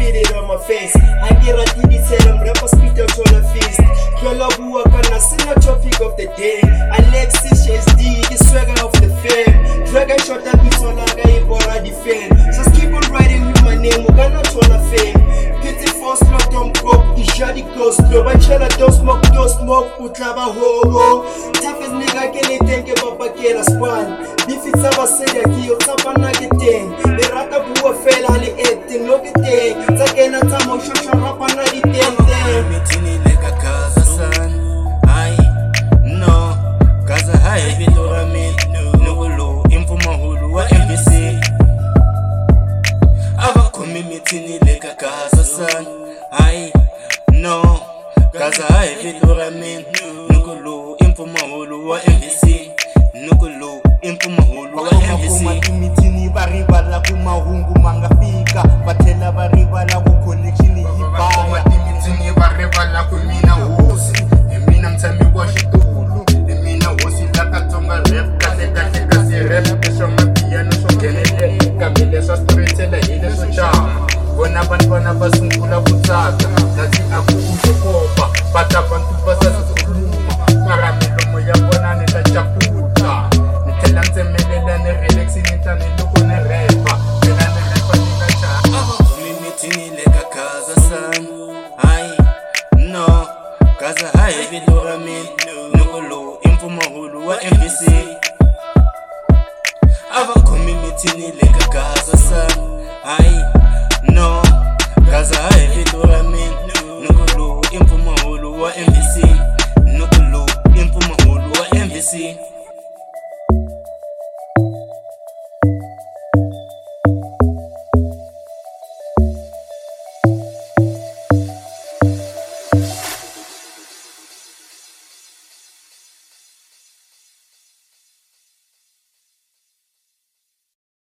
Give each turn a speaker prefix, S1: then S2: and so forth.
S1: spit it on my face. I get a DD tell them rapper spit out on a fist. Kyola buwa kana sina topic of the day. Alexis HD, the swagger of the fame. Dragon shot at me so laga ibora defend. Just keep on writing with my name, we're gonna turn a fame. Pity for slot on coke, ishadi ghost. No bachelor don't smoke, utlaba homo. Toughest nigga can they think about bakela span. If it's ever said a key, tapa nageteng. The rata buwa fell ali eating, no getting. Takena tamo shosha rapa na di ten.
S2: Mitini lega kaza san. Ay, no. Kaza hai vitora min. Nugulu, infuma hulu wa MVC. Ava kumi mitini lega kaza san. Ay, no. Kaza hai vitora min. Nugulu, infuma hulu wa MVC. Nugulu, infuma hulu wa MVC.
S3: Imitini baribala kumahungu mangafika. Batela baribala ku connection yibaya. Imitini baribala kumina hosi. Emina mtami wa shitulu. Emina hosi la katonga rap. Kase rap. Esho mapiano so genele. Kamile so storyteller ile so chama. Bona bantwana basungula kutsaka. Nathi akukusokopa. Bata bantu basasikhuluma. Mara milomo yabona netachaputa. Nitela mtsemelela ne relax nitane loko ne repa. Phela ne repa nikacha.
S2: Mitini lega kaza san. Ay, no. Kaza hai vitora min. Nugulu, infuma hulu wa MVC. Ava kumi mitini lega kaza san. Ay,